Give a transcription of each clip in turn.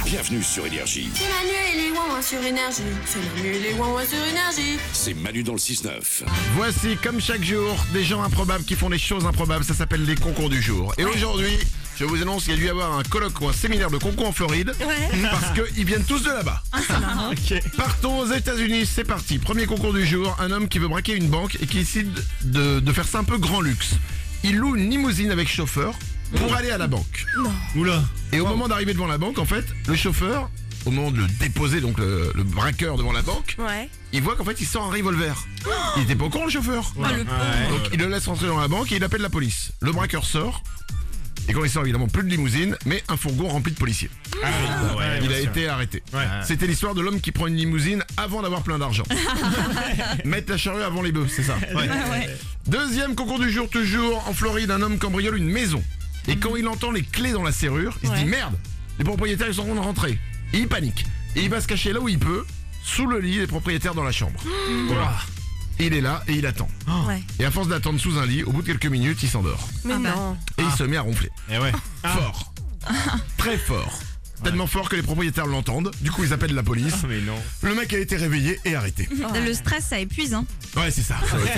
Bienvenue sur Énergie. C'est Manu et les Ouin-Ouin sur Énergie. C'est Manu et les Ouin-Ouin sur Énergie. C'est Manu dans le 6-9. Voici, comme chaque jour, des gens improbables qui font des choses improbables. Ça s'appelle les concours du jour. Et aujourd'hui, je vous annonce qu'il y a dû y avoir un colloque ou un séminaire de concours en Floride. Parce qu'ils viennent tous de là-bas. Ok. Partons aux États-Unis, c'est parti. Premier concours du jour, un homme qui veut braquer une banque et qui décide de faire ça un peu grand luxe. Il loue une limousine avec chauffeur pour aller à la banque. Oula. Et au moment d'arriver devant la banque, en fait, le chauffeur, au moment de le déposer, donc le braqueur devant la banque, il voit qu'en fait il sort un revolver. Il était pas au courant, le chauffeur. Donc il le laisse rentrer dans la banque et il appelle la police. Le braqueur sort. Et quand il sort, évidemment, plus de limousine, mais un fourgon rempli de policiers. Il a été arrêté. C'était l'histoire de l'homme qui prend une limousine avant d'avoir plein d'argent. Mettre la charrue avant les bœufs, c'est ça. Deuxième concours du jour, toujours en Floride, un homme cambriole une maison. Et quand il entend les clés dans la serrure, il se dit merde, les propriétaires ils sont en train de rentrer. Et il panique. Et il va se cacher là où il peut, sous le lit des propriétaires dans la chambre. Et il est là et il attend. Et à force d'attendre sous un lit, au bout de quelques minutes, il s'endort. Mais non. Et il se met à ronfler. Et ouais. Fort. Très fort. Tellement fort que les propriétaires l'entendent. Du coup, ils appellent la police. Mais non. Le mec a été réveillé et arrêté. Le stress, ça épuise, hein. Ouais, c'est ça.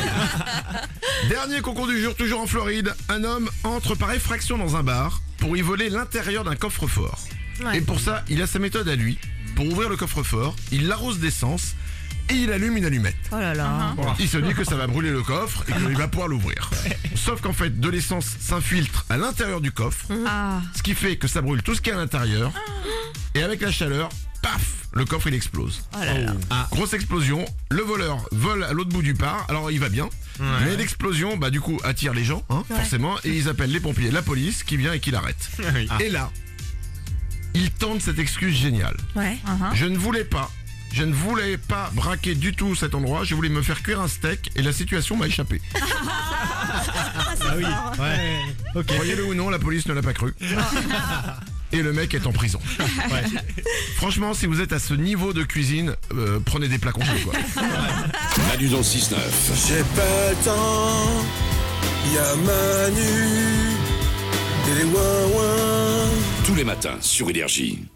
Dernier concours du jour, toujours en Floride. Un homme entre par effraction dans un bar pour y voler l'intérieur d'un coffre-fort. Et pour ça, il a sa méthode à lui. Pour ouvrir le coffre-fort, il l'arrose d'essence et il allume une allumette. Oh là là. Il se dit que ça va brûler le coffre et qu'il va pouvoir l'ouvrir. Sauf qu'en fait, de l'essence s'infiltre à l'intérieur du coffre, ce qui fait que ça brûle tout ce qui est à l'intérieur. Et avec la chaleur, paf, le coffre il explose. Grosse explosion, le voleur vole à l'autre bout du bar, alors il va bien. Mais l'explosion, bah du coup, attire les gens, forcément, et ils appellent les pompiers, la police qui vient et qui l'arrête. Et là, il tente cette excuse géniale. Je ne voulais pas braquer du tout cet endroit, je voulais me faire cuire un steak et la situation m'a échappé. Ah oui. Ouais. Ok. Croyez-le ou non, la police ne l'a pas cru. Et le mec est en prison. Franchement, si vous êtes à ce niveau de cuisine, prenez des plats congelés, quoi. Manu dans le 6-9. J'ai pas le temps, y'a Manu et les ouin-ouin. Tous les matins sur Énergie.